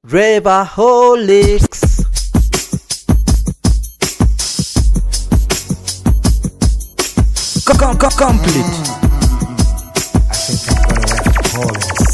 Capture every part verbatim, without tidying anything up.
Ravaholics. Com com complete. I think I'm gonna have to call this.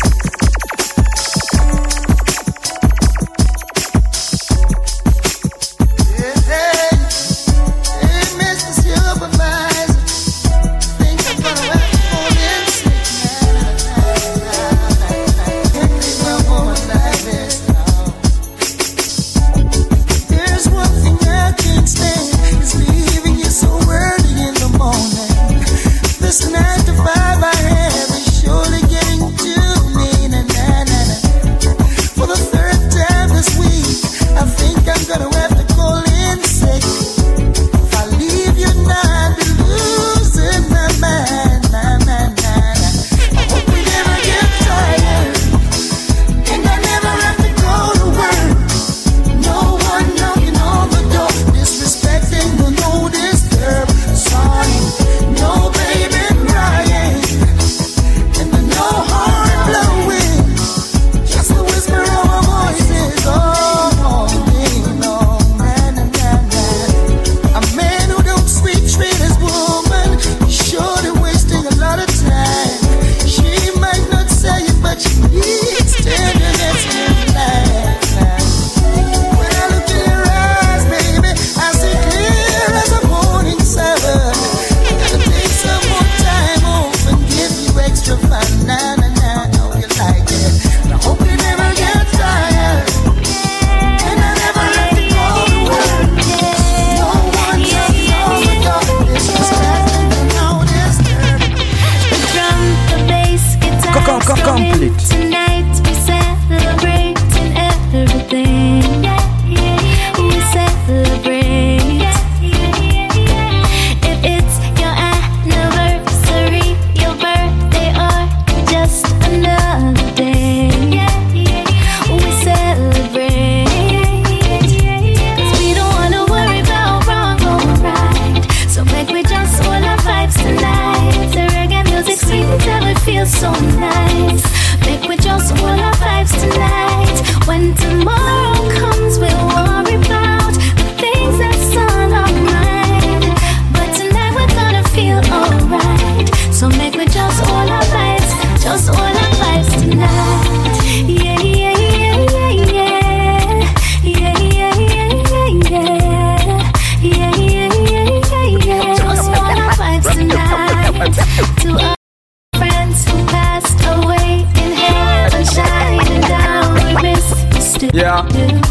Yeah.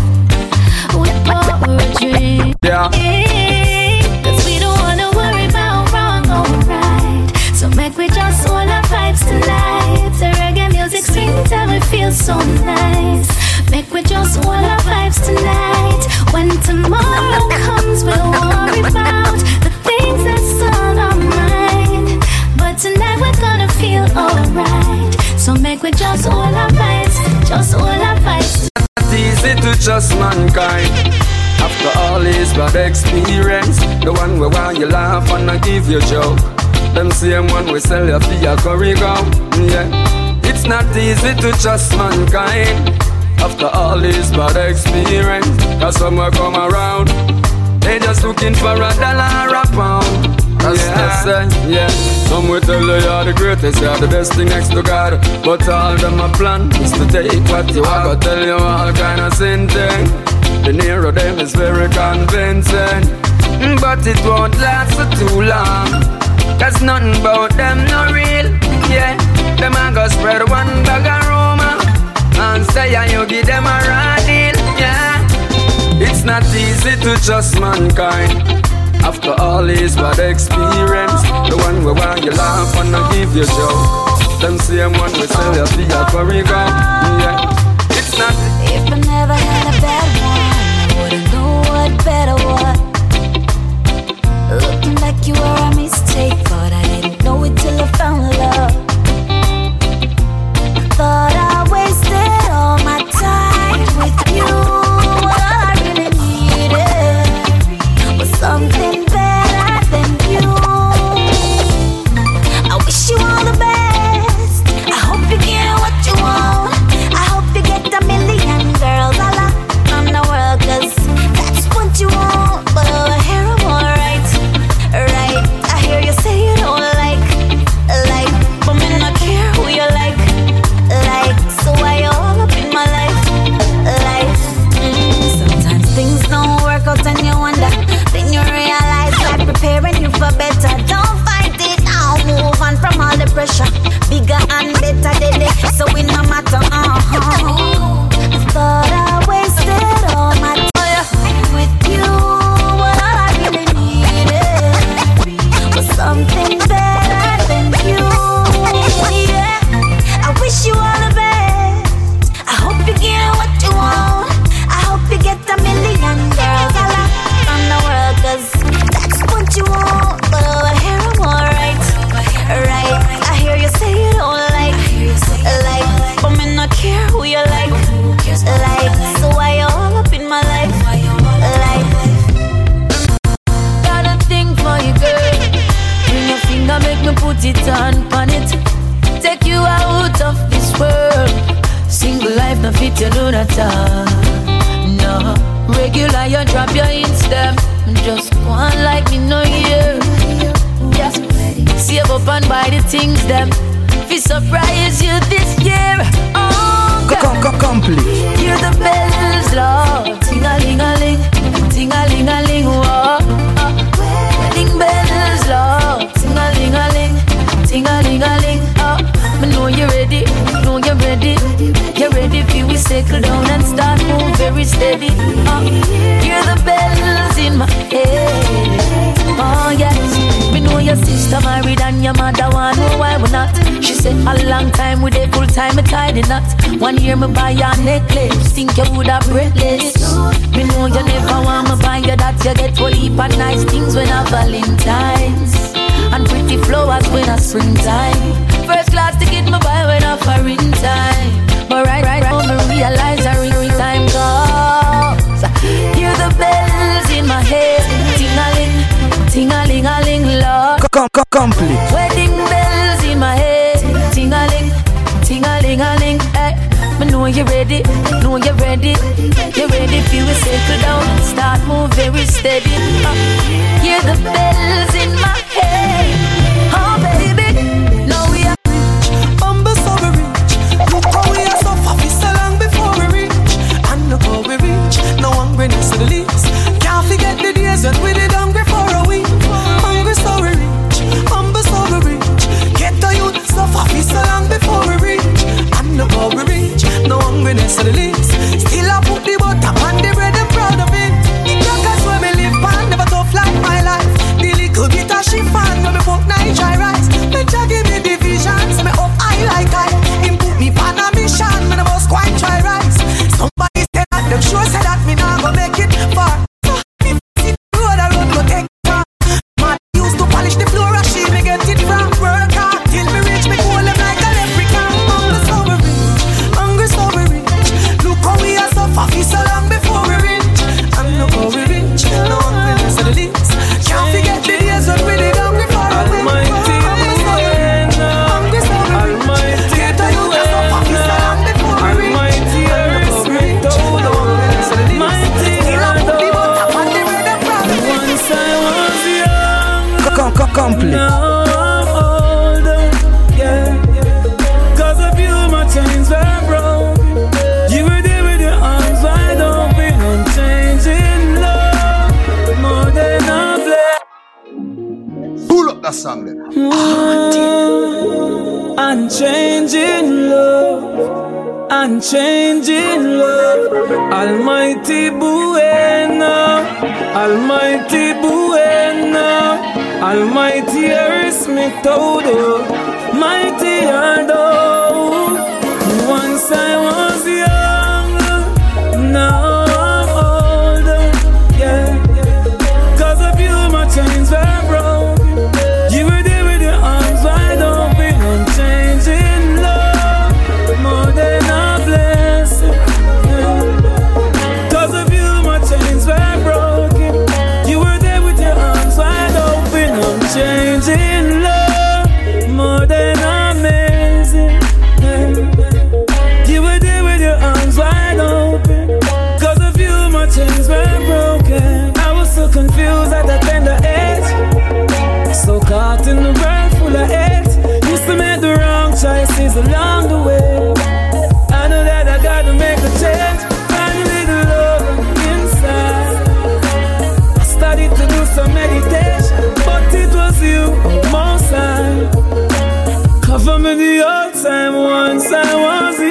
Yeah. Cause we don't wanna worry about wrong or right. So make we just all our vibes tonight. The reggae music sweet and we feel so nice. Make we just all our vibes tonight. When tomorrow comes we'll worry about the things that's on our mind. But tonight we're gonna feel alright. So make we just all our vibes, just all our vibes. Easy to trust mankind. After all his bad experience, the one we want you laugh and I give you joke. Them same one we sell you for your curry gum. Yeah, it's not easy to trust mankind. After all his bad experience, cause when we come around, they just looking for a dollar a pound. That's yeah. Say, yeah. Some will tell you you're the greatest, you're the best thing next to God. But all them a plan is to take what you want. I go tell you all kind of sin thing. The nearer them is very convincing, but it won't last for too long. Cause nothing about them no real. Yeah, them a go spread one bag of rumor and say and you give them a raw deal. Yeah, it's not easy to trust mankind. After all his bad experience, the one we want you laugh and I give you joke. Them same one we sell you for your curry gum. Yeah, it's not. If I never had a bad one, I wouldn't know what better was. Looking back you were a mistake, but I didn't know it till I found love. Thought I wasted all my time with you. What I really needed was something better than you. I wish you all the best. I hope you get what you want. I hope it and pan it. Take you out of this world. Single life no fit you do that all. No, regular you drop your Insta. Just go on like me no year. Yeah, save up and buy the things them. Fi surprise you this year. Oh God, come, come, complete. Hear the bells, Lord. Ting-a-ling-a-ling, ting-a-ling-a-ling, whoa. Wedding bells, Lord. Ting-a-ling-a-ling, ting-a-ling-a-ling, oh. Me know you're ready, know you're ready. You're ready for we settle down and start move very steady. Oh, hear the bells in my head. Oh yes, me know your sister married and your mother want know why we not. She said a long time with a full time me tied the knot. One year me buy your necklace, think you would have breathless. Me know you never want me buy you that. You get to heap of nice things when I Valentine's and pretty flowers when I springtime. First class ticket me buy when I foreign time. But right, right, right, me realize I real time comes. Hear the bells in my head, ting-a-ling, ting-a-ling-a-ling, Lord. Come, come, complete. Wedding bells in my head, ting-a-ling, ting-a-ling-a-ling. Hey, me know you're ready, know you're ready. You're ready for we settle down and start move very steady. Uh, hear the bells in my head, oh baby, now we are rich, humble so we rich. Look how we are so far, we so long before we reach. And look how we reach, no hungriness to the least. Can't forget the days when we did hungry for a week. Hungry so we rich, humble so we rich. Get the youth so far, we so long before we reach. And look how we reach, no hungriness to the least. Still I put the butter on the bread and proud of it. The crackers where me live pan, never tough like my life. The little bit of chiffon when me put night dry rice. Me try give me the visions, me up high like I. Him put me pan a mission, me never quite try rice. Somebody said that them sure said that me nah go make it far. Me see the road I road go take far. Man used to polish the floor and she me get it from. Work hard till me reach me goal them like a leprechaun. Hungry so we rich, hungry so we rich. Look how we are so far, we so long before we reach. And look how we reach, no hungriness to the least. Can't forget the days when we did hungry for a week. Almighty, hungry so we rich. Get a youth so far, we so long before we reach. And look how we reach, no hungriness to the least. Still I put the butter on the bread and proud of it. Once I was young, Come, come, complete. now I'm older, yeah. Cause of you my chains were broken. You were there with your arms wide open. I'm changing love more than a blessing. Pull up that song then. I'm changing love, I'm changing love. Almighty Buena, Almighty Buena, Almighty Earth me todo, mighty Ado. Once I was young, now I'm older, yeah. Cause of you my chains were broken. You were there with your arms wide open. I'm changing love more than a blessing, yeah. Cause of you my chains were broken. You were there with your arms wide open. I'm changing love more than amazing, yeah. You were there with your arms wide open. Cause of you my chains were broken. I was so confused at a tender age, so caught in the world full of hate. Used to make the wrong choices along the way. I know that I gotta make a change. Find a little love inside. I started to do some meditation, but it was you on my side. Cover me the old time once I was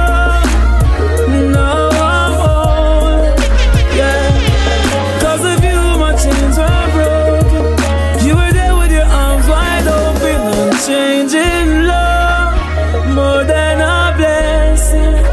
young. Now I'm old, yeah. Cause of you my chains were broken. You were there with your arms wide open. I'm changing love more than a blessing.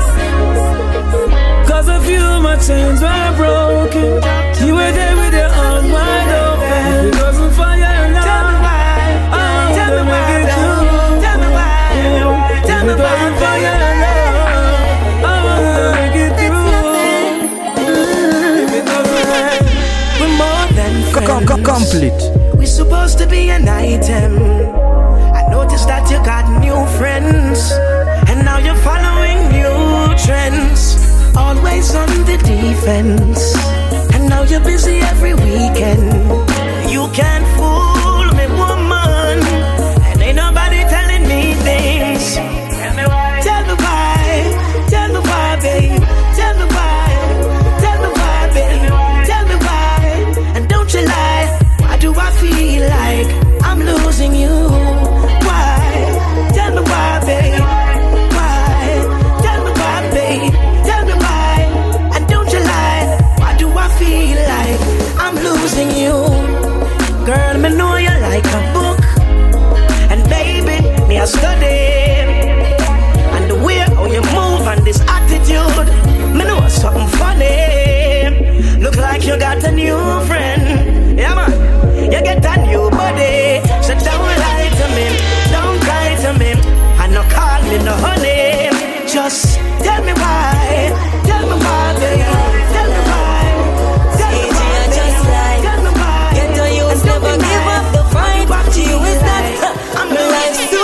Cause of you my chains were broken. You were there with your arms wide open. If it wasn't for your love, tell me why. I would make it through. Tell me why. Tell me why. If it wasn't for your love, I would make it through. If it wasn't, we're more than friends. Come, come, complete. We're supposed to be an item. I know that you got new friends, and now you're following new trends. Always on the defense, and now you're busy every weekend. You can't fool me, woman, and ain't nobody telling me things. Tell me why, tell me why, tell me why, babe. Tell me why, tell me why, babe. Tell me why, and don't you lie. Why do I feel like I'm losing you? Why? Tell me why, babe. Why? Tell me why, babe. Tell me why, and don't you lie. Why do I feel like I'm losing you? Girl, me know you like a book, and baby, me a study. And the way how you move and this attitude, me know something funny. Look like you got a new friend. Yeah, man, you get a new body. So don't lie to me, don't cry to me, and no call me no honey. Just tell me why, tell me why, baby. Tell me why, tell me why, just like, tell me why. Get to you, never give up the fight. To you is that I'm the life's too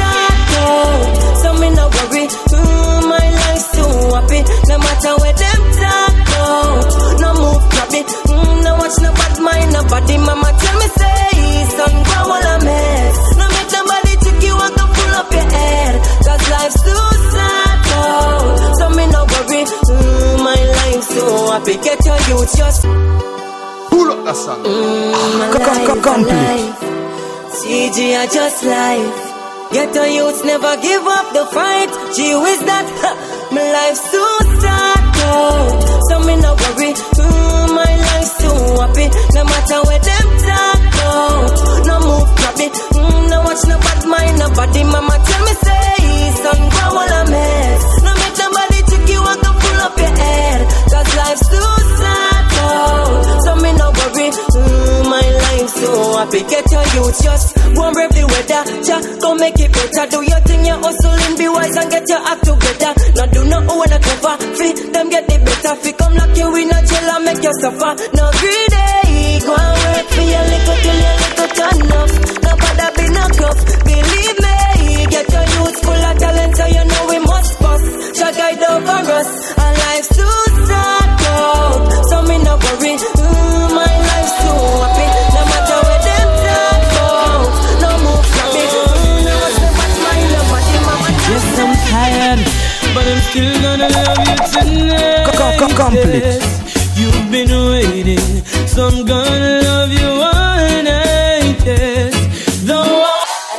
dark, so me no worry. Mm, my life's too happy. No matter where them talk, oh, no move, grab it. Mm, no watch no bad mind, nobody. Mama tell me say, son, go all a mess. No make nobody take you and come pull up your head. Cause life's too sad, oh, so me no worry. Mm, my life's too happy. Get your youth just pull up that song. Mm, my life, life. C G, I just life. Get the youths never give up the fight. Gee whiz that, ha, my life's too sad, oh, so me no worry. Mm, my life's too happy. No matter where them talk, oh, no move, grab it. Mm, no watch no bad mind, nobody. Mama tell me say, son, go all a mess. No make nobody take you and come pull up your head. Cause life's too sad, oh, so me no worry. Mm, my life's too happy. Get your youth just go and brave the weather. Ja, go make it better. Do your thing, you hustling, be wise and get your act together. Now do not own a cover. Fi them get the better. Fi come lock you in a jail and make you suffer. No greedy, go and work for your little till your little turn up. Nobody be no cup. Believe me, get your youth full of talent, so you know we must bust. Shall guide over us. And life's too sad, oh, so me no worry. Mm, my life's too happy. No matter where them talk, oh, no move from me. Mm, no what's the bad mind, nobody, mama. Yes, I'm tired, but I'm still gonna love you tonight. Complete. Yes, you've been waiting, so I'm gonna love you all night. Yes, though I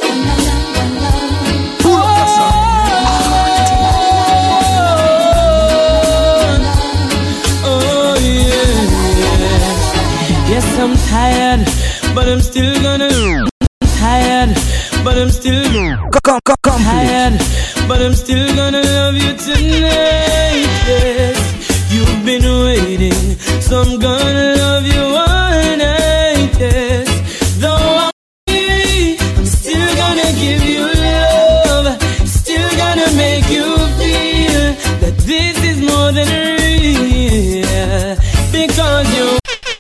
I'm tired, but I'm still gonna. Tired, but I'm still tired, but I'm still gonna love you tonight. Yes, you've been waiting, so I'm gonna love you all night. Yes, though I'm weary, I'm still gonna give you love. Still gonna make you feel that this is more than real, because you.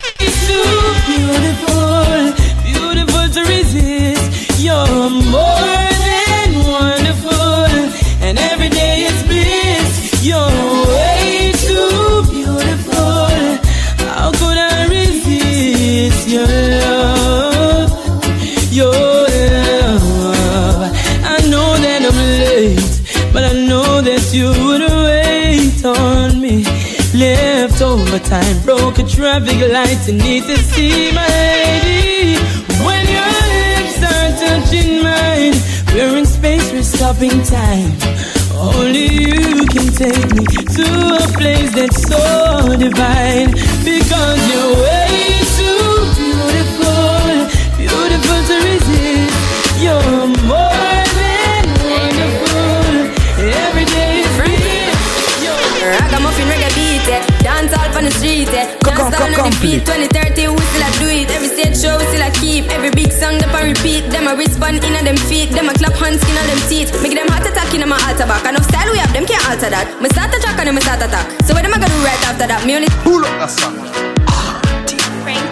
Beautiful, beautiful to resist. You're more than wonderful, and every day is bliss. You're way too beautiful. How could I resist your love? Your love. I know that I'm late, but I know that you would wait on me. Left over time, broke a traffic light, and need to see my lady. When your lips are touching mine, we're in space, we're stopping time. Only you can take me to a place that's so divine, because you're way too beautiful, beautiful to resist. You're more than wonderful. Every day is free. Ragamuffin reggae beat, eh. Dance all on the street, eh. Can't stand on the beat. twenty thirty, we still a do it. Every stage show, we still a keep. Every big song, them a repeat. Them a respond in them feet. Them a clap hands, skin on them teeth. Make them heart attack in my altar back. Enough style we have, them can't alter that. Me start a track and them start attack. So what am I gonna do right after that? Me only pull up that song.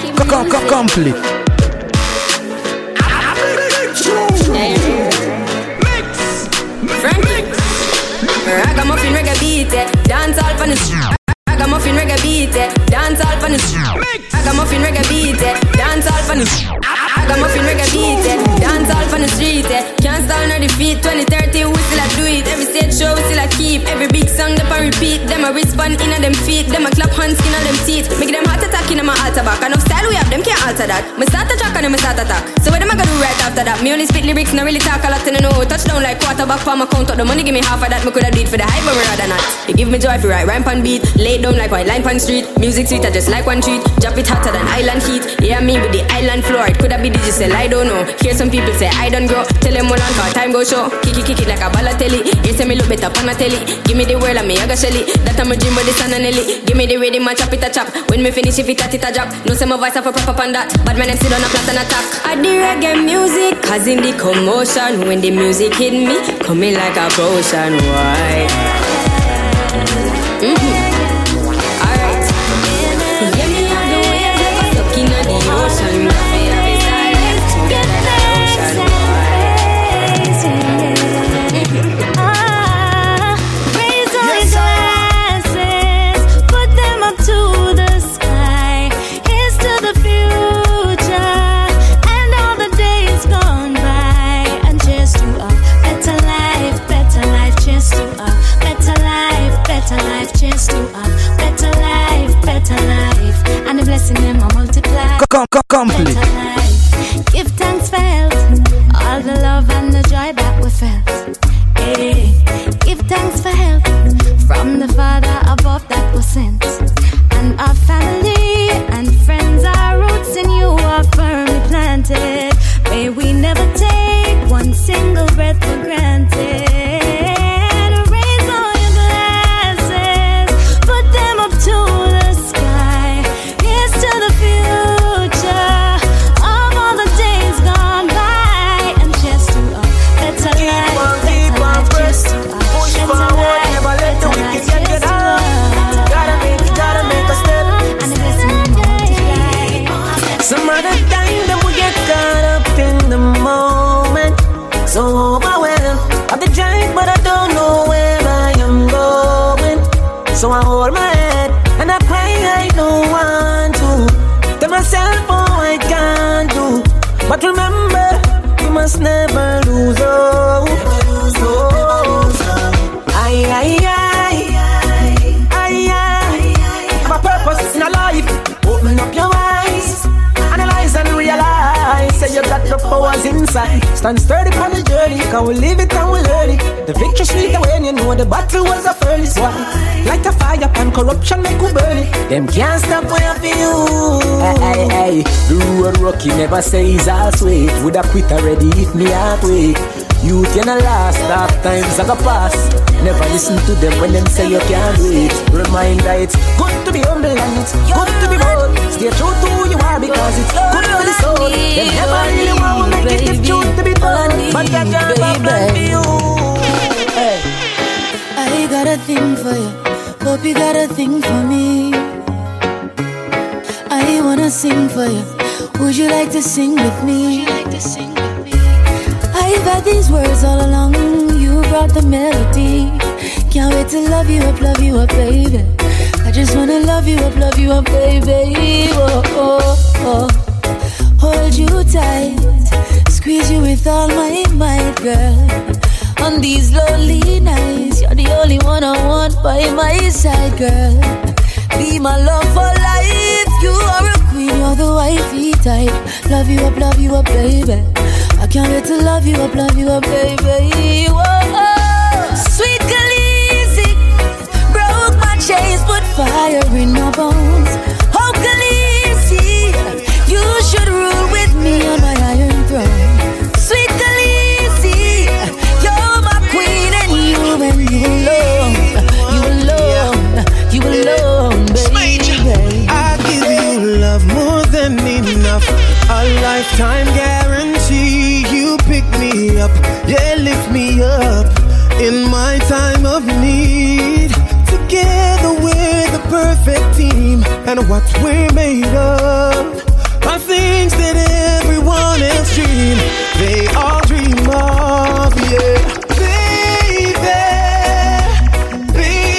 Complete. reggae beat, eh. Dance all on the street. Ragamuffin reggae beat, eh. Dance all on the street. Ragamuffin reggae beat, eh. Dance all on the street. Ragamuffin reggae beat, eh. Dance all on the street, eh. Can't stall nor defeat. twenty thirty, we still a do it. Every stage show we still a keep. Every big song them a repeat. Them a respond in a them feet. Them a clap hands skin on them teeth. Make them heart attack in my altar back. Enough style we have, them can't alter that. Me start a track and them start attack. So what them a gonna do right after that? Me only spit lyrics, not really talk a lot and I know. Touchdown like quarterback for my count up. The money give me half of that. Me coulda did for the hype, but me rather not. You give me joy for right rhyme pan beat. Lay down like white line pan street. Music sweet, I just like one treat. Drop it hotter than island heat. Yeah, me with the island floor. It coulda be digital, I don't know. Hear some people say I don't grow. Tell them hold on for time go show. Kick it, kick it like a ballatelli. You say me look better pan a telly. Give me the world and me a go shelly. That I'm a dream with the sun and Nelly. Give me the rhythm and chop it a chop. When me finish if it a it a drop. No say my voice have a proper pan that. But when I sit on a flat and attack. I the reggae music, cause in the commotion. When the music hit me, coming like a potion. Why? Mm-hmm. Alright. Let me on the waves, ever stuck in the ocean. Com- com- complete. Give thanks for health, all the love and the joy that we felt. Hey, give thanks for help from the Father above that was sent. And our family and friends, our roots in you are firmly planted. May we never take one single breath for granted. Raise all your glasses, put them up to the sky. Here's to the future of all the days gone by, and just to a better life, better life, just to a better life, never let the wicked get you down. Gotta make, gotta make a step, and the blessing multiply. Some other time them we get caught up in the moment, so overwhelmed of the giant, but I don't know where I am going. So I hold my head and I cry, I don't want to. Tell myself, oh, I can't do. But remember, you must never lose hope. Oh, I, I, I, I, I, my purpose in a life. Open up your eyes, analyze and realize. Say you got the powers inside. Stand sturdy on the journey, can we live it and we learn it. The victory sweet when you know the battle was a furnace. Why? Light a fire and corruption make we burn it. Them can't stop where I feel. Hey, hey, hey, the road rocky never says all sweet. Would I quit already if me halfway? Youth in the last dark times I go pass. Never listen to them when them say you can't do it. Reminder it's good to be humble and it's good to be bold. Stay true to who you are because it's good for the soul. Them never really want to make it if truth to be told. But that can't happen for you. Hey. I got a thing for you. Hope you got a thing for me. I wanna sing for you. Would you like to sing with me? I've had these words all along. You brought the melody. Can't wait to love you up, love you up, baby. I just wanna love you up, love you up, baby. Oh, oh, oh. Hold you tight, squeeze you with all my might, girl. On these lonely nights, you're the only one I want by my side, girl. Be my love for life. You are a queen, you're the wifey type. Love you up, love you up, baby. I can't wait to love you up, love you up, baby. Whoa, sweet Khaleesi, broke my chains, put fire in my bones. Oh, Khaleesi, you should rule with me on my iron throne. Sweet Khaleesi, you're my queen and you and you alone, you alone, you alone, baby. I give you love more than enough, a lifetime guarantee. You pick me up, yeah, lift me up in my time of need. Together we're the perfect team, and what we're made of are things that everyone else dream. They all dream of, yeah. Baby, baby,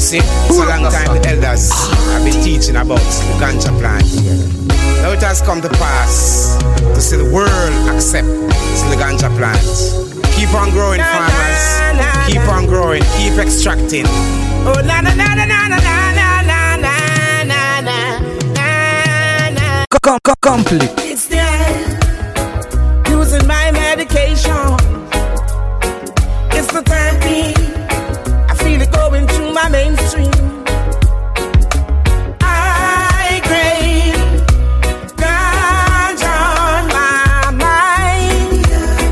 see, it's a long time the elders have been teaching about the ganja plant. Now it has come to pass to see the world accept the ganja plant. Keep on growing, farmers. Keep on growing. Keep extracting. Oh na na na na na na na na na na na na. Com com complete. It's there. Using my medication. It's the therapy. I feel it going through my mainstream. I crave ganja on my mind.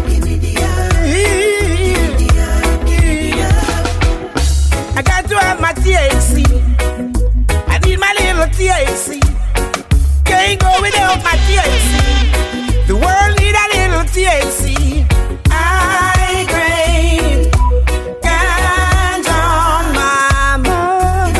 I got to have my T H C. I need my little T H C. Can't go without my T H C. The world need a little T H C. I crave ganja on my mind.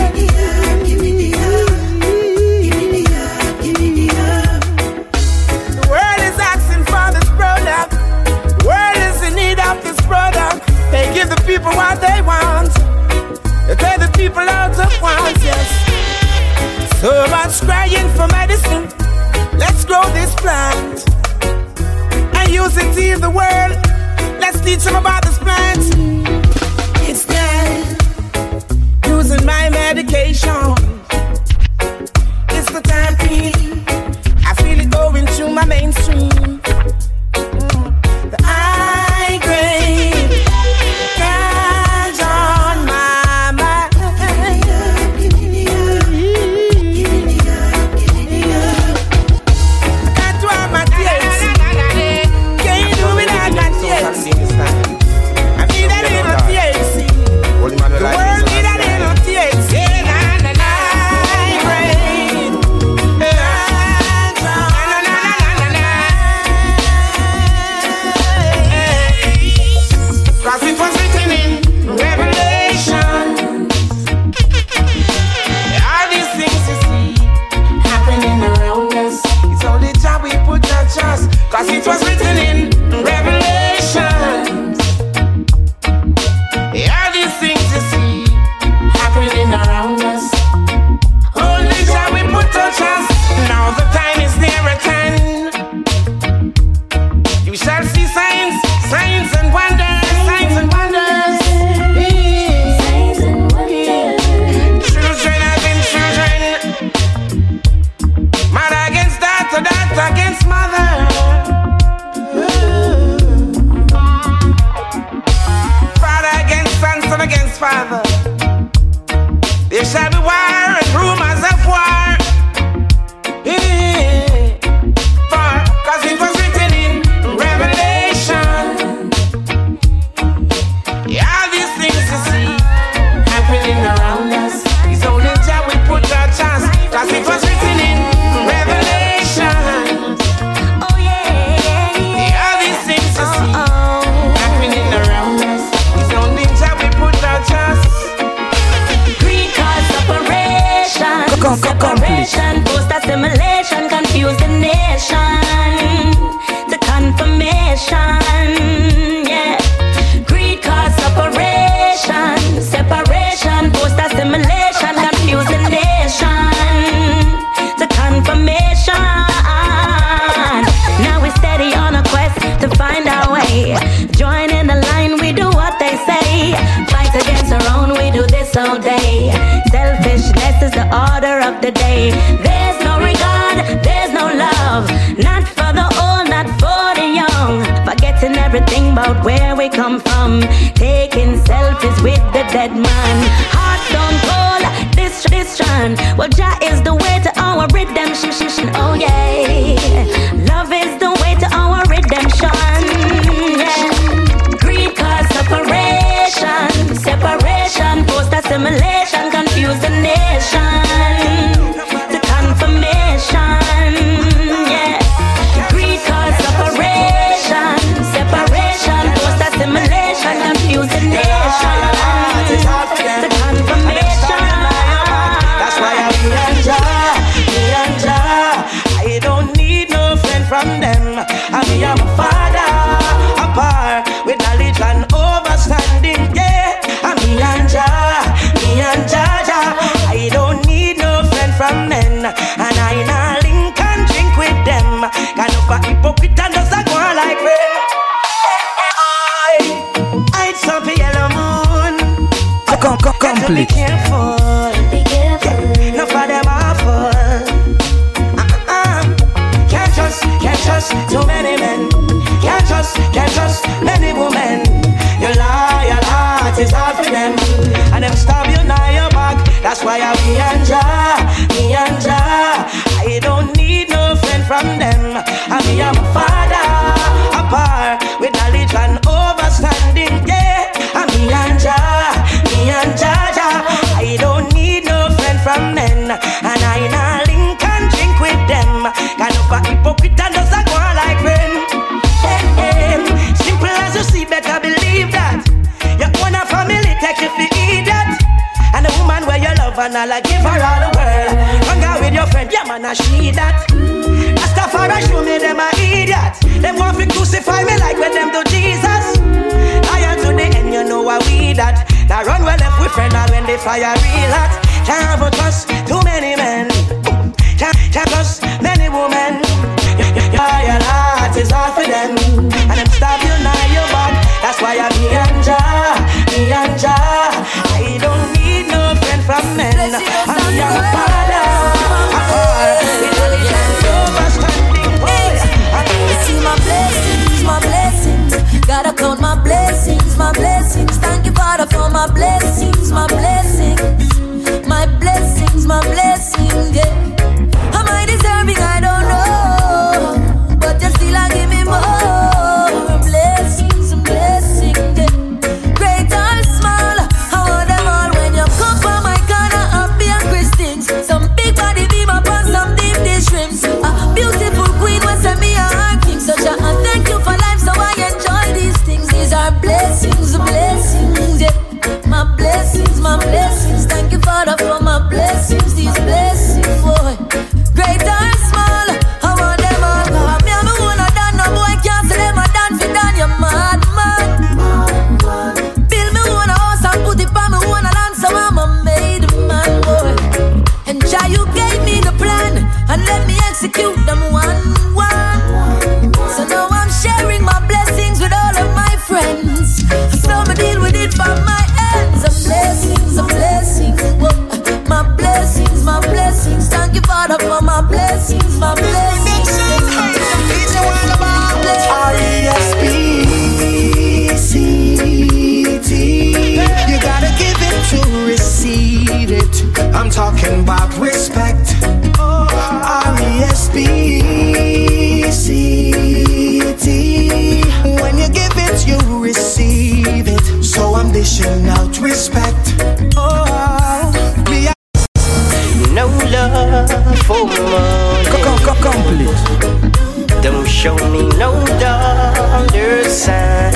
The world is asking for this product. The world is in need of this product. They give the people what they want. They tell the people out of want, yes. So much crying for medicine. Let's grow this plant and use it to heal the world. Let's teach them about this plant. It's there. Using my medication. It's the therapy. I feel it going through my mainstream. Mm. The high grade ganja on my mind. Got to have my T H C. Can't do without my T H C. I need a little T H C. The world need a little T H C. High grade ganja. Cause it was written in Revelation. All these things you see happening around us. It's only job we put our trust. Cause it was written in Revelation. All these things you see happening around us. Only job we put our trust. Now the time is near at hand. You shall see signs, signs and wonders, signs and wonders. Signs and wonders. Children having children. Mother against daughter, daughter against mother. Father against son, son against father. There shall be war and rumors of war. For, cause it was written in Revelation. Yeah, all these things you see happening around us. It's only job we put our chance. Cause it was written in Revelation. Oh yeah, Yeah, all these things you see happening around us. It's only job we put our chance. Greed cause separation, Co- co- complete. separation, post assimilation, confuse the nation to confirmation. Yeah, greed cause separation, separation, post assimilation, confuse the nation to confirmation. Now we're steady on a quest to find our way. Join in the line, we do what they say. Fight against our own, we do this all day. Selfishness is the order of the day. There's no regard, there's no love. Not for the old, not for the young. Forgetting everything about where we come from. Taking selfies with the dead man. Heart don't cold, this tradition. Well, Jah is the way to our redemption. Oh yeah, love is the way to our redemption. Yeah, greed cause separation, separation, post assimilation, confuse the nation to confirmation. Yeah, greed cause separation, separation, post assimilation, confuse the nation to confirmation. That's why I be and Jah, me and Jah. I don't need no friend from them. I be a father, apart with knowledge and overstanding. Yeah, I me and Jah, me and Jah. complete. Be careful. Be careful. Yeah. Enough of them awful. Uh-uh. Can't trust, can't trust too many men. Can't trust, can't trust many women. Your loyal heart is hard for them, and them stab you now your back. That's why I be and Jah, me and Jah. I don't need no friend from them. I be a father, apart with knowledge and overstanding. Yeah, I me and Jah, me and Jah, Jah. I don't need no friend from men, and I nah link and drink with them. Kind of a hypocrite and does a go like friend. Hey, hey. Simple as you see, better believe that. Your own family take you for idiot. And the woman where you love and all I give her all the world. Hang out with your friend, yeah man, I she that. Rastafari show me them a idiot. Them want to crucify me like when them do Jesus. Liar to the end, you know what we that. Now run well left with friend, and when they fire real hot. Can't ever trust too many men. Can't, can't trust many women. Your heart is hard for them, and them stab you now your back. That's why I'm me and Jah, me and Jah. I don't need no friend from men. I'm your father. See my blessings, my blessings. Gotta count my blessings, my blessings. Thank you, Father, for my blessings, my blessings, my blessings, my blessings. Yeah. Am I deserving? I don't know, but you still are give me more blessings, blessings. Yeah. Great or small, I want them all. When you come from my corner, happy and Christians. Some big body be my pan, some deep dish shrimps. A beautiful queen will send me a heart king. So Jah, and thank you for life, so I enjoy these things. These are blessings, blessings. Yeah. My blessings, my blessings. Thank you, Father, for my blessings. These blessings, boy. Great or small, I want them all. Cause me and me wanna done, no boy can't say them a done for done. You mad, man. Build me one house and put it on me one land, so I'm a made man, boy. And Jah, you gave me the plan, and let me execute them one, one. So now I'm sharing my blessings with all of my friends. So me deal with it from my ends. A blessings, a blessings. Whoa. My blessings, my blessings. Thank you, Father, for my blessings, my blessings. R E S P C T. You gotta give it to receive it. I'm talking about respect. R E S P C T. When you give it, you receive it. So I'm dishing out respect. Oh, me no love for money. Complete. Don't show me no dollar signs.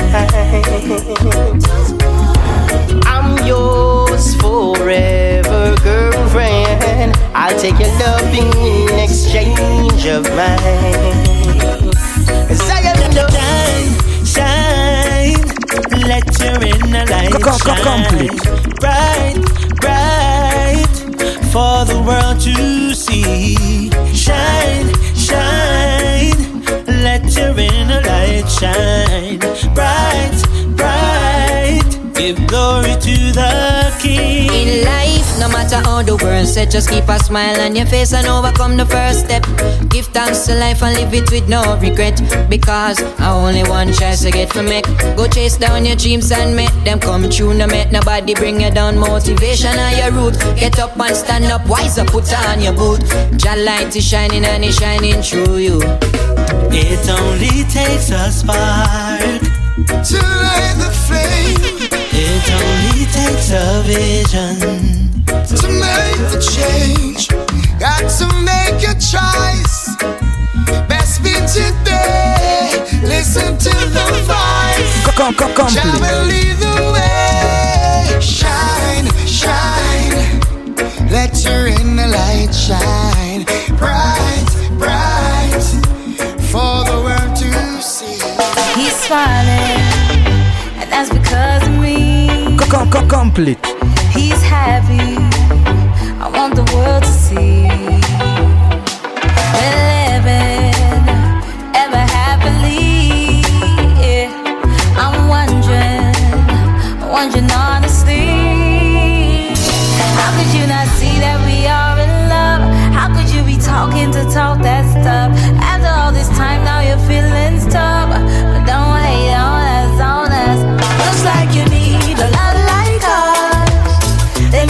I'm yours forever, girlfriend. I'll take your love in exchange of mine. 'Cause I am in the shine, shine. Let your inner light shine. Bright, bright. For the world to see. Shine, shine. Let your inner light shine. Bright, bright. Give glory to the King. In life, no matter how the world said, just keep a smile on your face and overcome the first step. Give thanks to life and live it with no regret. Because I only one chance to get to make. Go chase down your dreams and make them come true. No make nobody bring you down. Motivation on your route. Get up and stand up, wise up, put on your boot. Jah light is shining and it's shining through you. It only takes a spark to light the flame. It only takes a vision to make the change. Got to make a choice. Best be today. Listen to the voice. Come, come, come, Jah will lead the way. Shine, shine. Let your inner light shine. Bright, bright. For the world to see. He's smiling, and that's because of me. Complete. He's happy, I want the world to see. We're living ever happily. Yeah. I'm wondering, wondering honestly.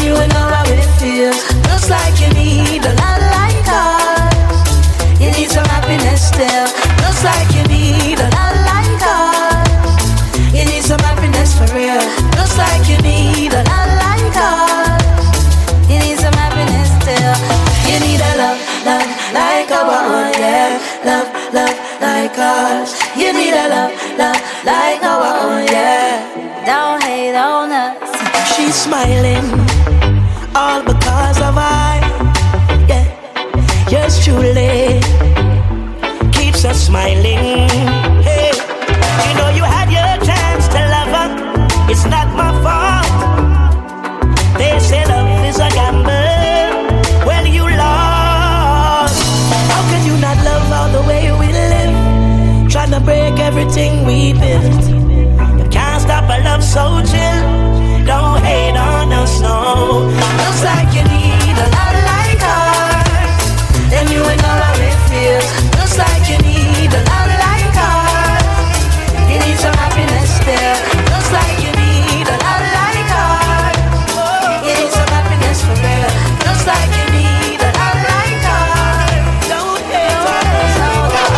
you know how it feels. Looks like you need a lot like us. You need some happiness still. Looks like you need a lot like us. You need some happiness for real. Looks like you need a lot like us. You need some happiness still. You need a love, love like our own, yeah. Love, love like us. You need a love, love like our own, yeah. Don't hate on us. She's smiling, all because of I, yeah. Yours truly keeps us smiling. Hey, you know you had your chance to love her. It's not my fault. They say love is a gamble. Well, you lost. How can you not love all the way we live? Trying to break everything we built. You can't stop a love so chill. Don't hate on us, no. Looks like you need a lot like us. Then you know how it feels. Looks like you need a lot like us. You need some happiness still. Looks like you need a lot like us. You need some happiness for real. Looks like you need a lot like us. Don't hate on us, no.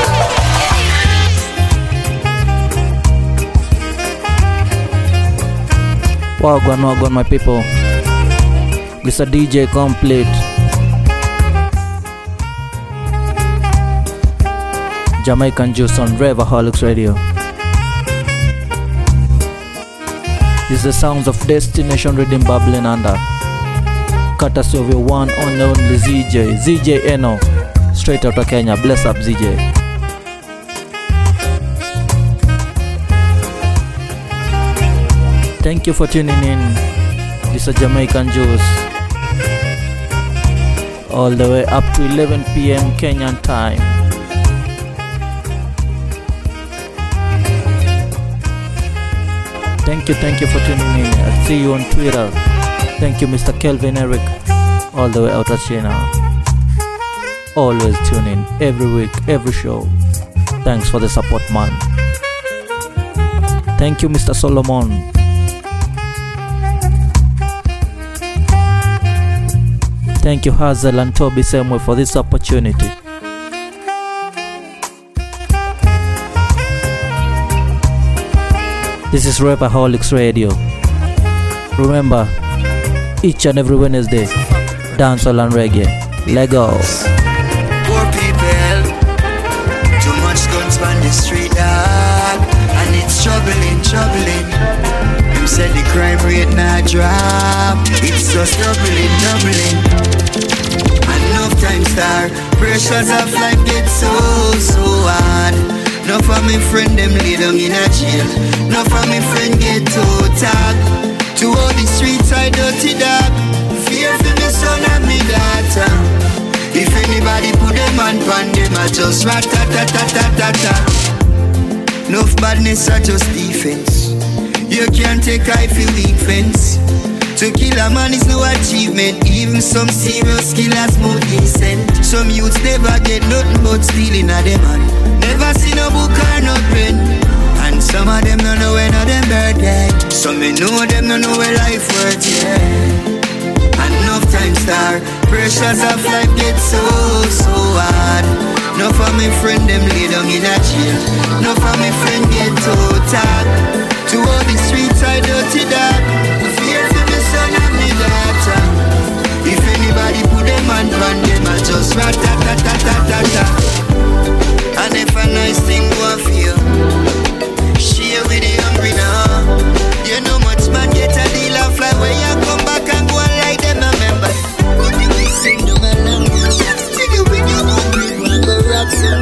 Wagwan, wagwan, my people. This a D J Complete. Jamaican Juice on Ravaholics Radio. This is the sounds of Destination Rhythm bubbling under. Courtesy of your one and only Z J, Z J Eno, straight out of Kenya. Bless up, Z J. Thank you for tuning in. This is Jamaican Juice. All the way up to eleven p.m. Kenyan time. Thank you, thank you for tuning in. I'll see you on Twitter. Thank you, Mister Kelvin Eric. All the way out of China. Always tune in. Every week, every show. Thanks for the support, man. Thank you, Mister Solomon. Thank you, Hazel and Toby Semwe, for this opportunity. This is Ravaholics Radio. Remember, each and every Wednesday, dancehall and reggae. Lego. Poor people, too much guns on the street, dog, and it's troubling, troubling. You said the crime rate not drop, it's just doubling, doubling. Enough time star, pressures of life get so, so hard. No for me friend them lay down in a jail. No for me friend get too tag. To all the streets I dirty dog. Fear for me son and me daughter. If anybody put them on pan them I just rat-ta-ta-ta-ta-ta. Enough badness are just defense. You can't take I feel weak fence. To kill a man is no achievement. Even some serious killers more decent. Some youths never get nothing but stealing a them man. Never see no book or no pen. And some of them don't know when of them birthday. Some may know them don't know where life worth, yeah. Enough time star, pressures of life get so, so hard. No for me friend them lay down in a jail. No for me friend get too tired. To all the streets I dirty dog. Fear for me son and me daughter. If anybody put them on pan them I just rat-ta-ta-ta-ta-ta. And if a nice thing go feel, share with the hungry now. You know much man get a deal and fly where you come back and go and like them a member. Sing to my language. Take it with you, one go rock some.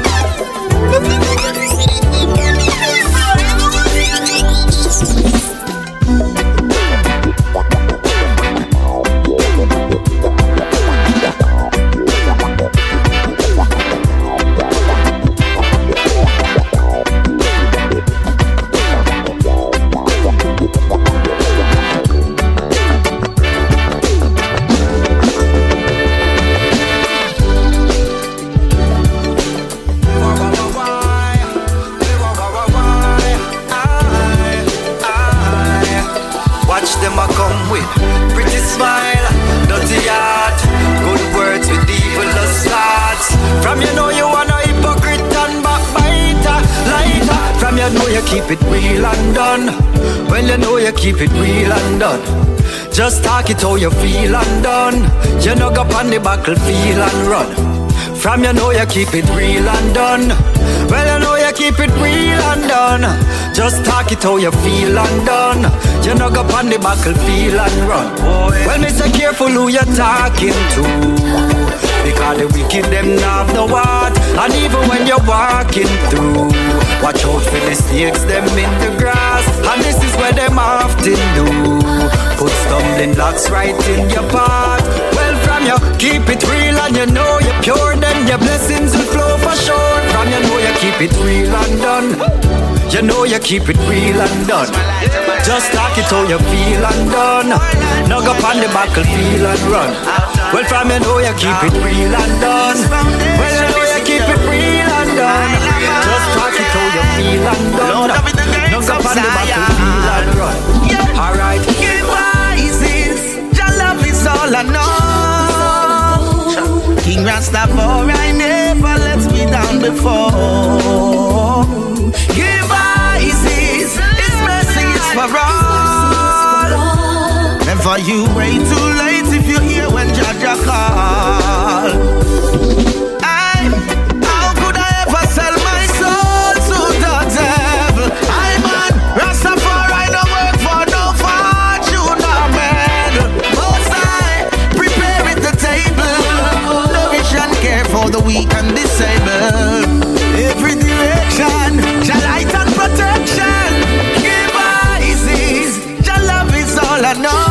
keep it real and done. Well, you know you keep it real and done. Just talk it how you feel and done. You know go on the battlefield and run. From you know you keep it real and done. Well, you know you keep it real and done. Just talk it how you feel and done. You know go on the battlefield and run. Well, me say careful who you're talking to, because the wicked them have no heart. And even when you're walking through, watch out for the snakes them in the grass. And this is where them often do, put stumbling blocks right in your path. Well, from you keep it real and you know you're pure, then your blessings will flow for sure. From you know you keep it real and done. You know you keep it real and done. Just talk it how you feel and done. Now go on the battlefield and run. Well, from you know you keep it real and done. Well, you know you keep it real and done. Just talk it how you feel and done. Now go on the battlefield and run. Alright. Give rises, your love is all I know. King Rastafari never lets me down before. Give rises, His mercy is for all. Never you wait too late if you hear when Jaja call. I, how could I ever sell my soul to the devil? I'm on Rastafari, no work for no fortune, no man. Most I prepare at the table, nourish and care for the weak and disabled. Every direction, Jah light and protection. Give rises, Jah love is all I know.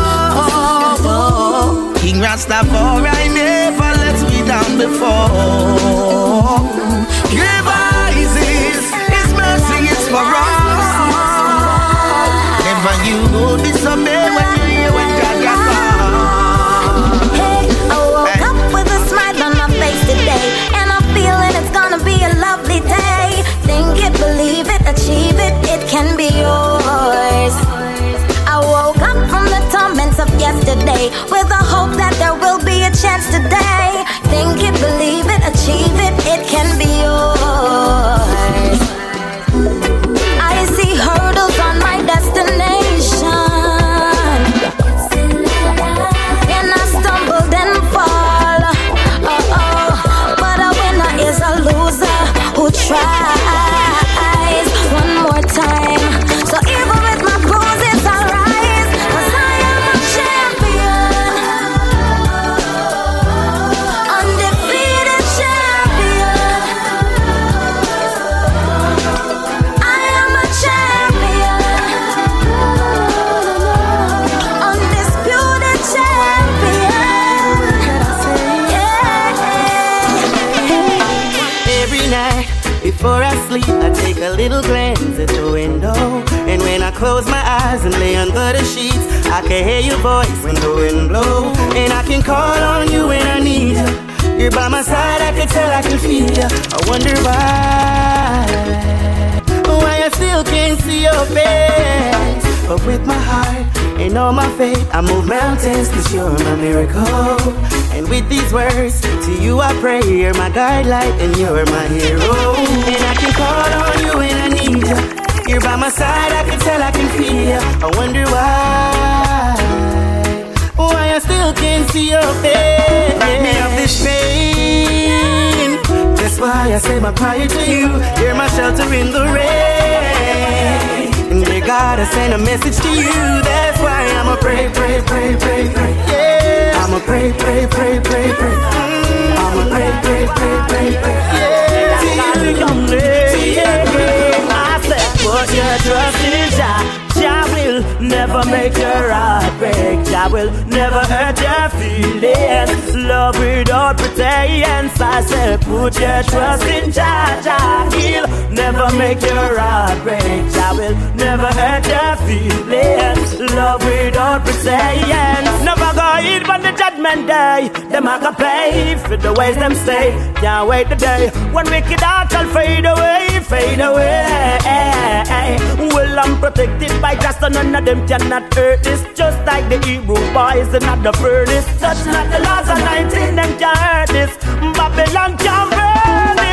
King Rastafari never lets me down before. Give rises, His mercy is for all. Never you go disobey when you hear when Jah Jah call. Hey, I woke hey. up with a smile on my face today, and I'm feeling it's gonna be a lovely day. Think it, believe it, achieve it, it can be yours. I woke up from the torments of yesterday with a hope that there will be a chance today. Think it, believe it, achieve it, it can be yours. I see hurdles on my destination, and I stumbled and fall. Oh, oh. But a winner is a loser who tries one more time. So even with my bruises I rise, 'cause I am a champion, undefeated champion. I am a champion, undisputed champion. Yeah. Every night before I sleep, I take a little glance at your window. And when I close my eyes and lay under the sheets, I can hear your voice when the wind blows. And I can call on you when I need you. You're by my side, I can tell, I can feel you. I wonder why, why I still can't see your face. But with my heart and all my faith, I move mountains 'cause you're my miracle. And with these words, to you I pray, you're my guidelight and you're my hero. And I can call on you when I need you. You're by my side, I can tell, I can feel you. I wonder why, why I still can't see your face. Let me have this pain. That's why I say my prayer to you. You're my shelter in the rain. And dear God, I send a message to you. That's why I'ma pray, pray, pray, pray, pray. Yeah, I'ma pray, pray, pray, pray, pray. Mm, I'ma pray, pray, pray, pray, pray. Yeah, till you come late. I said, put your trust in Jah. Jah will never make your heart break. Jah will never hurt your feelings. Love without pretense. I said, put your trust in Jah. Jah, He'll never make your heart break. Jah will never hurt your feelings. Love without pretense. Never go eat on the judgment day. Them I can pay for the ways them stay. Can't wait the day when wicked heart shall fade away, fade away. Well, I'm protected by just none of them cannot hurt this. Just like the Hebrew boys in the furnace. Touch not the laws of nineteen, them can't hurt this. Babylon can't burn this. I say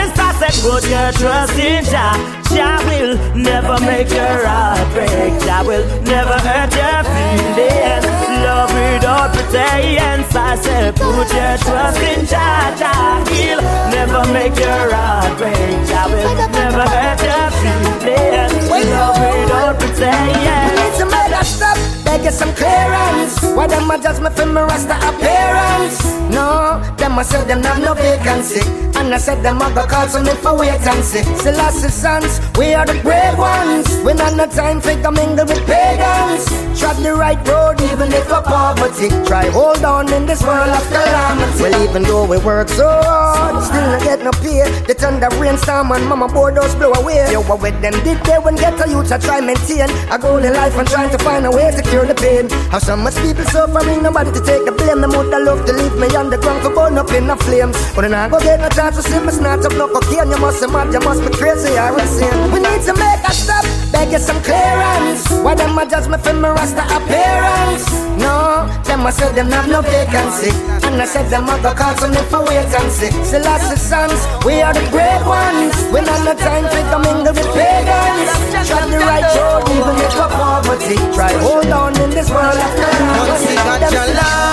said, put your trust in Jah. Jah will never make your heart break. Jah will never hurt your feelings. Love without pretense. I said, put your trust in Jah. Jah will never make your heart break. Jah will never hurt your feelings. Love without pretense. Need to make a stop, beg you some clearance. Why them a judge me for my rasta appearance? No, them a say them have no vacancy. And I said them a go call some me for wait and see. Selassie sons, we are the brave ones. We not no time for to mingle with pagans. Tread the right road even if for poverty. Try hold on in this world of calamity. Well, even though we work so hard, still not get no pay. The thunder rainstorm and mama board those blow away. Yo, what with them did they when get a youth I try maintain a goal in life and trying to find a way to cure the pain. How so much people suffering, nobody to take the blame. The mother love to leave me on the ground for burn up in the flames. But then I go get no chance to see me snatch up no cocaine. You must be mad, you must be crazy or insane. We need to make a stop, beg you some clearance. Why them a judge me for my rasta appearance? No, them a say them have no vacancy. And I said them a go call some for wait and see. Selassie sons, we are the brave ones. We not no time to come mingle with pagans. Try the right road even if for poverty. Try hold on in this world of calamity. Once you got your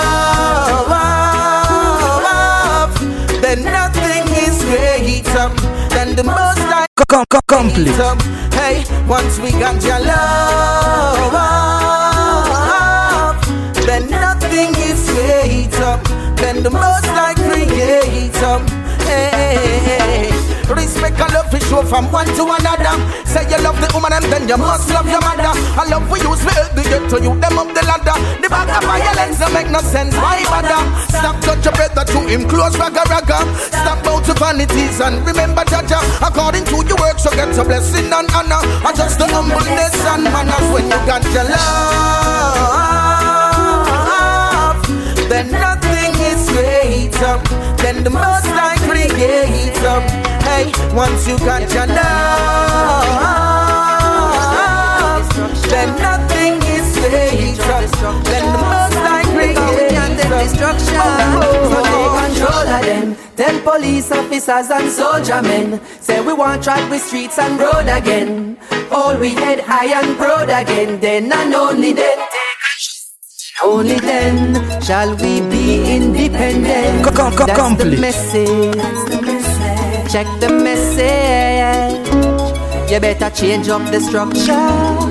love, then nothing is greater than the most I complete. Hey, once we got your love, then nothing is greater than the most I creator. Hey, respect and love we show from one to another. Say you love the woman and then you must love your mother. I love we use we help the get to you them up the ladder. The bag of violence don't make no sense. Why bother? Stop touch your brother to him close ragga ragga. Stop out to vanities and remember Jaja. According to your work so get a blessing and honor. And just the humbleness and manners when you got your love. Then nothing is greater than the most I creator. Hey, once you got your love, then nothing is greater than the most I creator. Destruction, so take control of them. Tell police officers and soldier men, say we want track with streets and road again. All we head high and proud again. Then and only then, only then shall we be independent. That's the message. Check the message. You better change up the structure.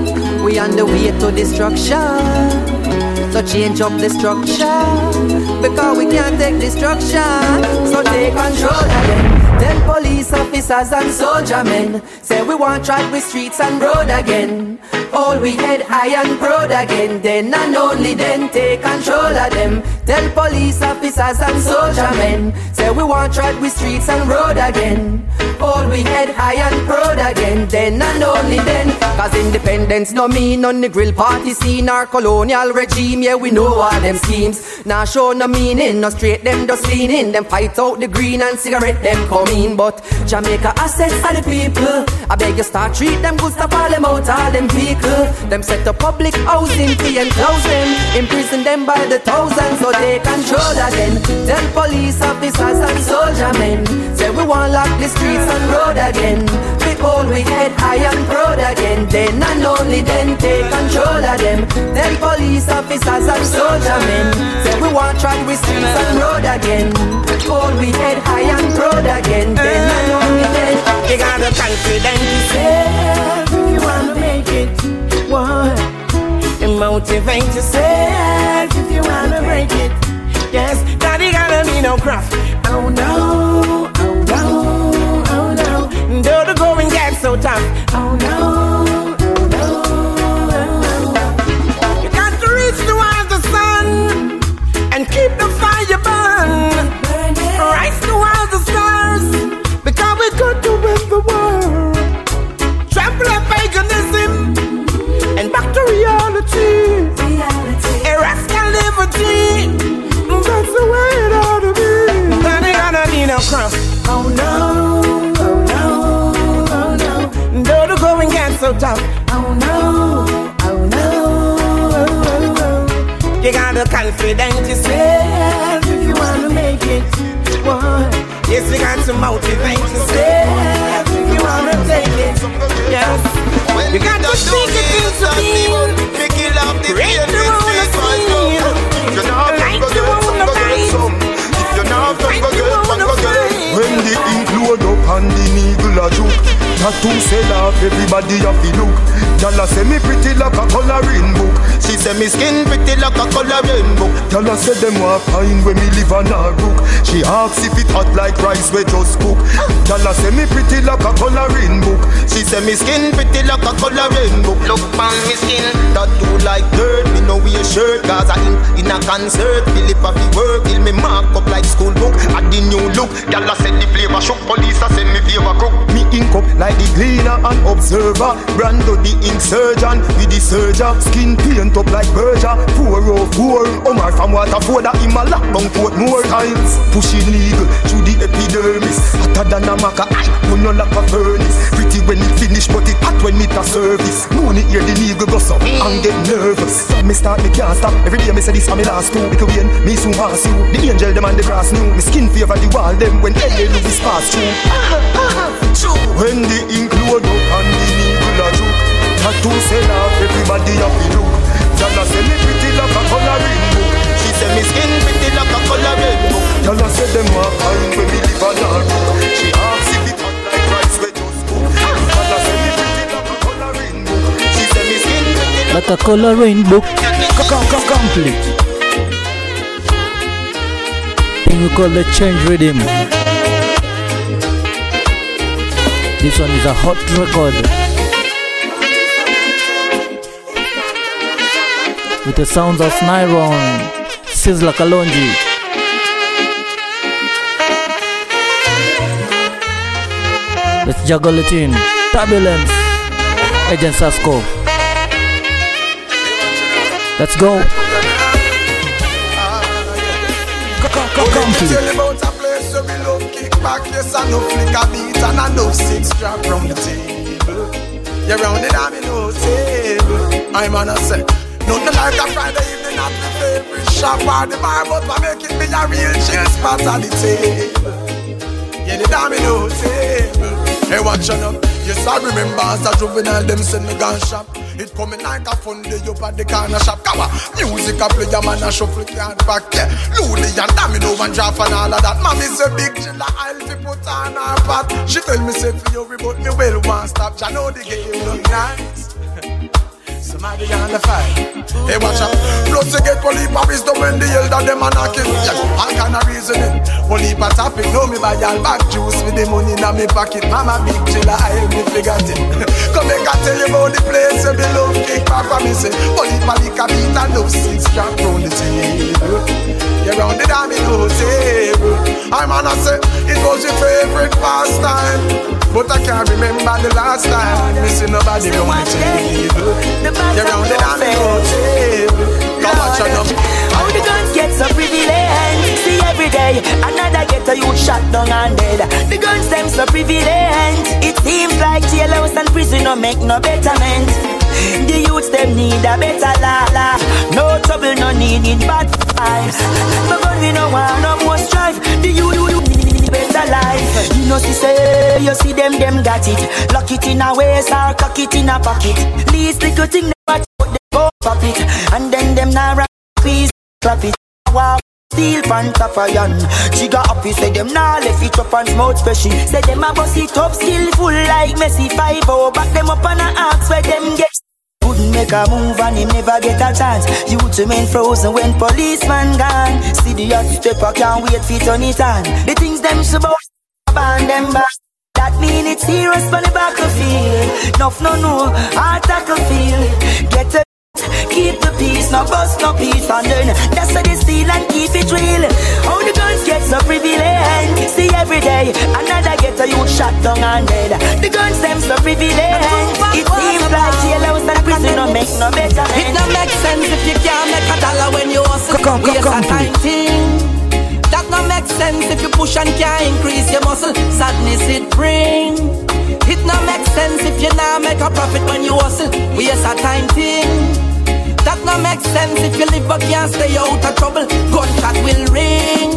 We on the way to destruction. So change up the structure, because we can't take destruction. So take control of them. Tell police officers and soldier men, say we want track with streets and road again. All we head high and proud again. Then and only then take control of them. Tell police officers and soldier men, say we want track with streets and road again. All we head high and proud again. Then and only then, cause independence no mean on the grill party scene or colonial regime. Yeah, we know all them schemes. Now show no meaning, no straight them just leaning. Them fight out the green and cigarette them come in. But Jamaica assets are the people. I beg you start treat them good, stop all them out, all them vehicle. Them set up public housing fee and close them. Imprison them by the thousands, so they control again. Tell police officers and soldier men, say we want lock the streets and road again. Behold we head high and proud again. Then and only then take control of them. Tell police officers and soldier men, say we want track with streets and road again. Behold we head high and proud again. Then and only then you got the confidence yourself if you wanna make it. What? And motivate yourself if you wanna break it. Yes, God, you gotta be no craft. Oh no, oh no, oh no. Though the going gets so tough. Oh no, oh no, oh no. You got to reach towards the sun and keep the fire burn. Rise towards the stars, because we could do with the world. Trample up paganism and back to reality. reality. Irrational liberty, that's the way it ought to be. Then they gonna need a crumb. Oh no, oh no, oh no. Though the going gets so tough. Oh no, oh no, oh, oh, oh. You gotta confidence yourself if you wanna make it. What? Yes, you got to motivate yourself Tattoo sell off, everybody have to look. Y'all say me pretty like a coloring book. She say me skin pretty like a coloring book. Y'all say them want pine when me live on a rook. She asks if it hot like rice we just cook. Y'all say me pretty like a coloring book. She say me skin pretty like a coloring book. Look on me skin, tattoo like dirt. Me no wear shirt, cause I in, in a concert. Philip have to work, till me mark up like school book. Add the new look, y'all say the flavor shook. Police a say me flavor crook. Me ink up like the cleaner and observer. Brando the ink surgeon with the surgeon. Skin paint up like Berger. four oh four, Omar from Waterford. Him a lock down court more times. Pushing needle through the epidermis. Hotter than a maca, I put no like a furnace. Pretty when it finish, but it hot when it a service. Moon it hear the needle go up and get nervous. From me start, me can't stop. Every day me say this for me last two. Because when me soon pass you, the angel them and the grass new. Me skin favor the wall them when L A Louis pass through. When the ink load up and the needle a choke. Tattoo sell off, everybody have to look. Y'all say me pretty like a coloring book. She say me skin pretty like a coloring book. Y'all say them want pine when me live on a rook. She asks if it hot like rice we just cook. Y'all say me pretty like a coloring book. She say me skin pretty like a coloring book. Complete. Thing we call the change rhythm. This one is a hot record with the sounds of Nyron, Sizzla Kalonji. Let's juggle it in. Turbulence, Agent Sasko. Let's go. Complete. Back, yes, I know flick a beat and I know six drop from the table. You're round the domino table. I'm on a set. Nothing like a Friday evening at my favorite shop or the bar, but I make it be a real chill spot at the table. Yeah, the domino table. Hey, watch out now. Yes, I remember as a juvenile, them send me gun shop. It coming like a fun day up at the corner shop. Come on, music a play, a man a shuffle, can't back, yeah. Luli and domino and drop and all of that. Mommy's a big chiller, I'll be put on her pot. She tell me say for you, but me well one stop. I know the game look nice. Somebody on the fight. Hey, watch out. Plus you get police wisdom when the elder them a knocking. Yeah, all kind of reasoning. Police a topic, know me buy all back juice with the money in my pocket. Mama big chiller, I help me figure it. Come make I tell you about the place you be love kick back from me say. Police panic a beat and love six drop round the table. Yeah, round the domino table. I'm on a say, it was your favorite pastime. But I can't remember the last time missing nobody round the table. You're round the domino table. Come watch out now. How the guns get so prevalent? See every day another get a youth shot down and dead. The guns them so prevalent. It seems like jailhouse and prison no make no betterment. The youths them need a better la la. No trouble, no need in bad vibes. But gun we no want no more strife. The youth need better life. You know she say you see them them got it. Lock it in a waist or cock it in a pocket. Least little thing they watch out they go pop it. And then them now rap peace clap it. Wow. Steel pan top of yan. She got up, he say them nah left it up and smooth special. Say them a bust it up skillful like Messi five oh. Back them up and a ask where them get. Couldn't make a move and him never get a chance. You to men frozen when policeman gone. See the hot stepper can't wait for turn it on. The things them supposed to ban them back. That mean it's serious for the battlefield. Nuff no no, hard tackle feel. Get a keep the peace, no bust no peace. And then that's how they steal and keep it real. How the guns get so prevalent. See every day another get a youth shot down and dead. The guns them so prevalent. It seems like jailhouse and prison no make no better. It no make sense if you can't make a dollar when you hustle. Come, come, come, nineteen. That no make sense if you push and can't increase your muscle. Sadness it bring. It no make sense if you not make a profit when you hustle. We are a time thing. That no make sense if you live but can't stay out of trouble. Gunshot will ring.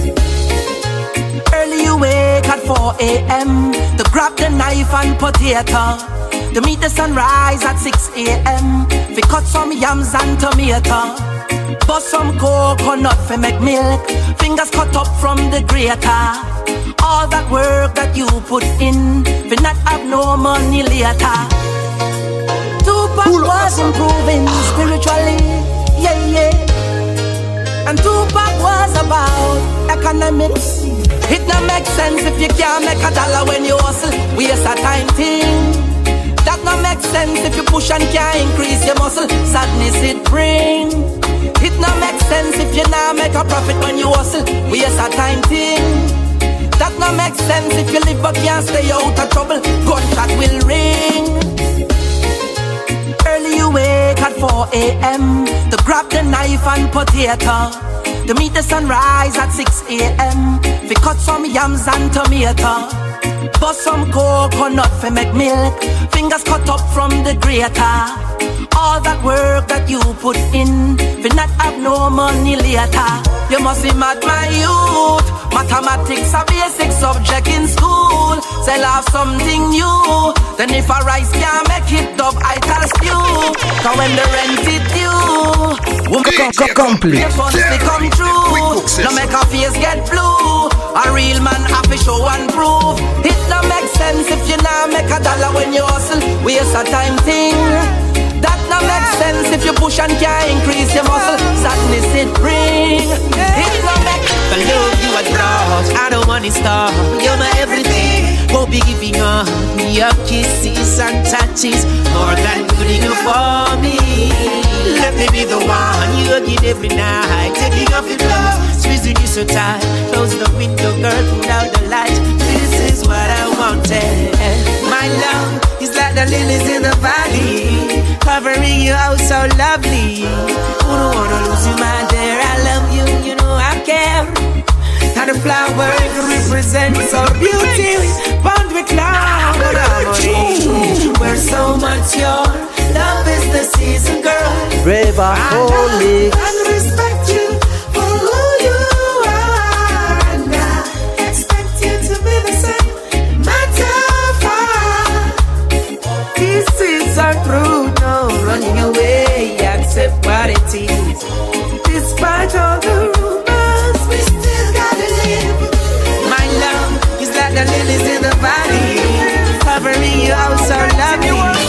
Early you wake at four a.m. to grab the knife and potato. To meet the sunrise at six a.m. We cut some yams and tomato. Bust some coconut for make milk. Fingers cut up from the grater. All that work that you put in, for not have no money later. Tupac was improving spiritually, yeah, yeah. And Tupac was about economics. It don't make sense if you can't make a dollar when you hustle. Waste a time thing. That don't make sense if you push and can't increase your muscle. Sadness it bring. It don't make sense if you not make a profit when you hustle. Waste a time thing. That don't make sense if you live but can't stay out of trouble. Gunshot will ring. Early you wake at four a.m. to grab the knife and potato. To meet the sunrise at six a.m. We cut some yams and tomato. Bust some coconut for make milk. Fingers cut up from the grater. All that work that you put in, we not have no money later. You must be mad, my youth. Mathematics a basic subject in school. Sell off something new. Then if a rice can't make it up, I tell you. Cause when the rent is due, woman complete. They come true. No make a face get blue. A real man have to show and prove. It don't make sense if you not make a dollar when you hustle. Waste a time thing. That don't make sense if you push and can't increase your muscle. Sadness it bring. It don't make the love you are brought. I don't want to stop. You're my everything. Won't be giving up. Your kisses and touches more than good enough for me. Let me be the one you give every night. Taking off your clothes, squeezing you so tight. Close the window, girl, put out the light. This is what I wanted. My love is like the lilies in the valley, covering you out so lovely. Who don't wanna lose you, my dear? I love you, you know I care. And the flowers represent our beauty, bound with love and harmony. We're so much your love is the season, girl. Brave and holy. And respect you for who you are, and I expect you to be the same. Matter far. These seas are through, no running away. Accept what it is. Despite all the rumors, we still gotta live. My love is like the lilies in the valley, covering you out so lovely.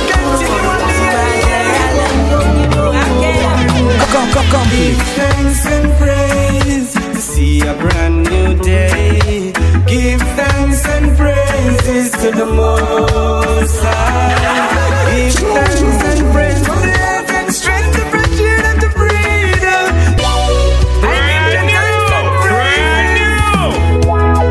Come, come, come, give thanks and praise to see a brand new day. Give thanks and praises to the Most High. Give thanks and praise for the health and strength to fresh air and to breathe. Brand new, brand new.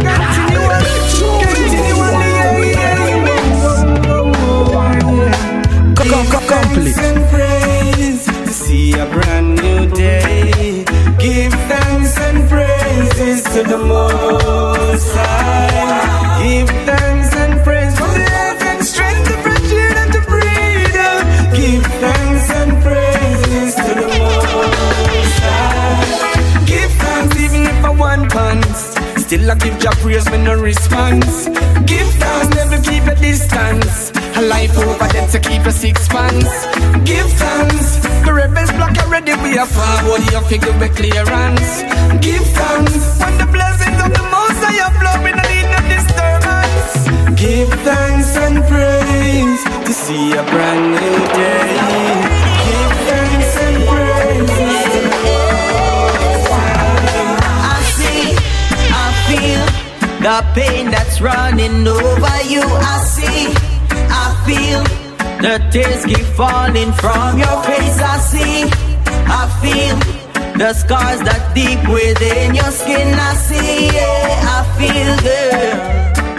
Continually, come, come, complete. See a brand new day. Give thanks and praises to the Most High. Give thanks and praise for the health and strength to fresh air and to breathe. Give thanks and praises to the Most High. Give thanks even if I want pants. Still I give your praise with no response. Give thanks, never keep a distance. A life over them to keep a six pants. Give thanks. The rebels block already, we are forward. You figure with clearance. Give thanks. When the blessings of the Most High are flowing, I need no disturbance. Give thanks and praise to see a brand new day. Give thanks and praise. I see, I feel the pain that's running over you. I see, I feel the tears keep falling from your face. I see, I feel the scars that deep within your skin. I see, yeah, I feel, girl.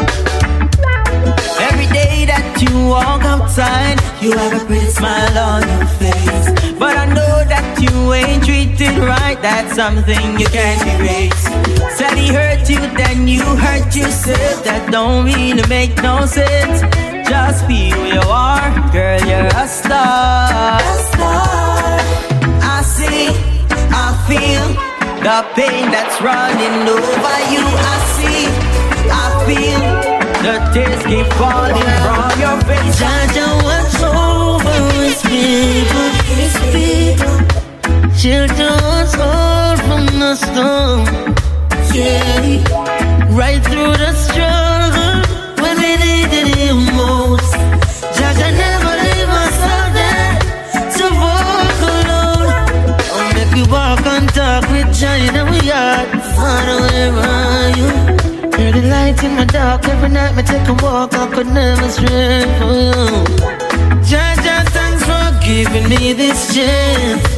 Every day that you walk outside, you have a pretty smile on your face. But I know that you ain't treated right. That's something you can't erase. Said he hurt you, then you hurt yourself. That don't really make no sense. Just be who you are, girl, you're a star. A star. I see, I feel the pain that's running over you. I see, I feel the tears keep falling from your face. Judge watch over his people, his people. Shelter us all from the storm. Yeah, right through the struggle when we needed him most. Jah can never leave us out there to walk alone. I'll make you walk and talk with Jah in our yard. Father, where are you? You're the light in my dark. Every night me take a walk, I could never stray for you. Jah, Jah, thanks for giving me this chance.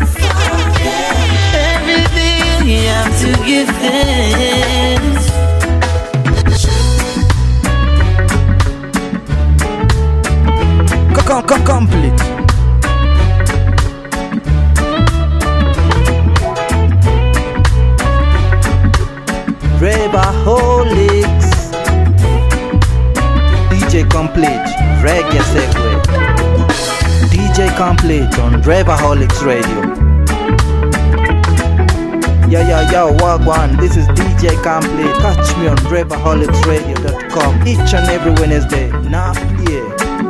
Everything you have to give thanks. Come, come, complete. Ravaholics. D J Complete, Reggae Segue. D J Complete on Ravaholics Radio. Yo, yo, yo, Wagwan, this is D J Complete. Catch me on ravaholics radio dot com each and every Wednesday. Now play.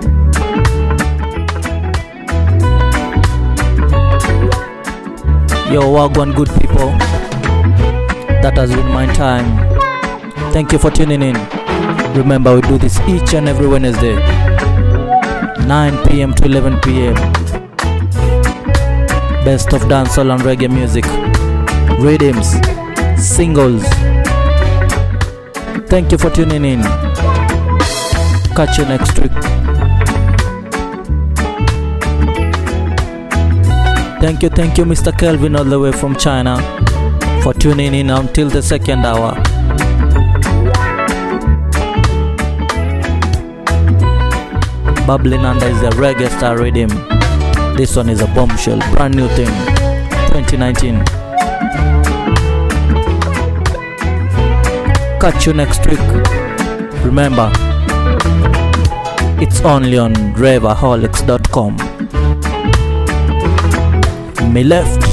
Yo, Wagwan, good people. That has been my time. Thank you for tuning in. Remember, we do this each and every Wednesday, nine p.m. to eleven p.m. Best of dancehall and reggae music, rhythms, singles. Thank you for tuning in. Catch you next week. Thank you, thank you, Mister Kelvin, all the way from China, for tuning in until the second hour. Bubbling Under is a reggae star rhythm. This one is a bombshell, brand new thing, twenty nineteen. Catch you next week. Remember, it's only on ravaholics dot com. Me left.